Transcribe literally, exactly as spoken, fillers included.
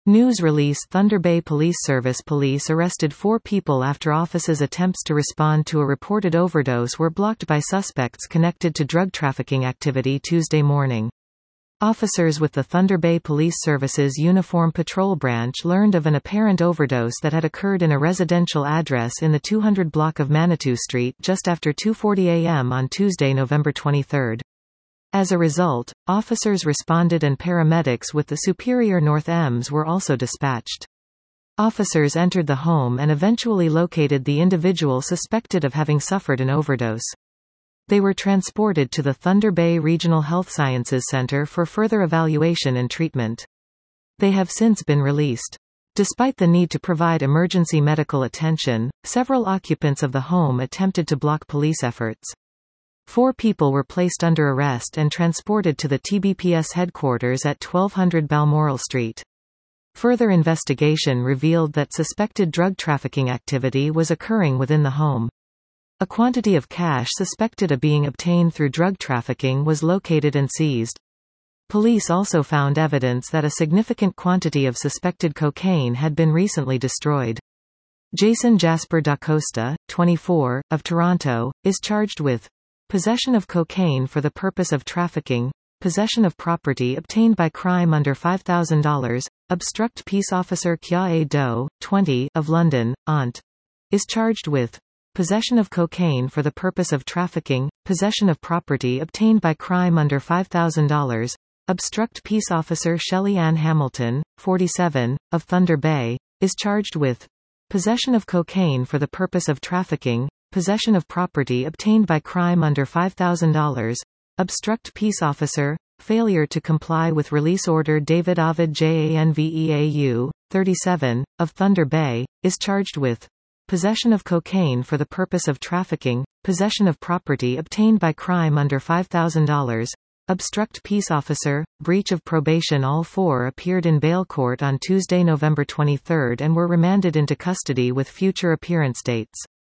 News release Thunder Bay Police Service Police arrested four people after officers' attempts to respond to a reported overdose were blocked by suspects connected to drug trafficking activity Tuesday morning. Officers with the Thunder Bay Police Service's Uniform Patrol Branch learned of an apparent overdose that had occurred in a residential address in the two hundred block of Manitou Street just after two forty a m on Tuesday, November twenty-third. As a result, officers responded and paramedics with the Superior North E M S were also dispatched. Officers entered the home and eventually located the individual suspected of having suffered an overdose. They were transported to the Thunder Bay Regional Health Sciences Center for further evaluation and treatment. They have since been released. Despite the need to provide emergency medical attention, several occupants of the home attempted to block police efforts. Four people were placed under arrest and transported to the T B P S headquarters at twelve hundred Balmoral Street. Further investigation revealed that suspected drug trafficking activity was occurring within the home. A quantity of cash suspected of being obtained through drug trafficking was located and seized. Police also found evidence that a significant quantity of suspected cocaine had been recently destroyed. Jason Jasper da Costa, twenty-four, of Toronto, is charged with possession of cocaine for the purpose of trafficking, possession of property obtained by crime under five thousand dollars, obstruct peace officer Kya A Do, twenty, of London, Ont, is charged with possession of cocaine for the purpose of trafficking, possession of property obtained by crime under five thousand dollars, obstruct peace officer Shelley Ann Hamilton, forty-seven, of Thunder Bay, is charged with possession of cocaine for the purpose of trafficking, possession of property obtained by crime under five thousand dollars, obstruct peace officer, failure to comply with release order. David Ovid Janveau, thirty-seven, of Thunder Bay, is charged with possession of cocaine for the purpose of trafficking, possession of property obtained by crime under five thousand dollars, obstruct peace officer, breach of probation. All four appeared in bail court on Tuesday, November twenty-third and were remanded into custody with future appearance dates.